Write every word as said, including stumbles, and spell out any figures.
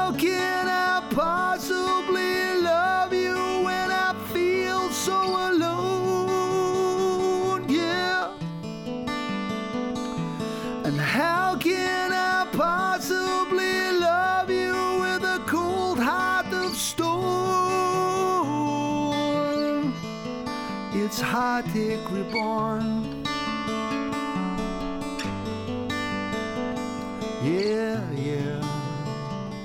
how can I possibly love you when I feel so alone? Yeah. And how can I possibly love you with a cold heart of stone? It's heartache reborn. Yeah.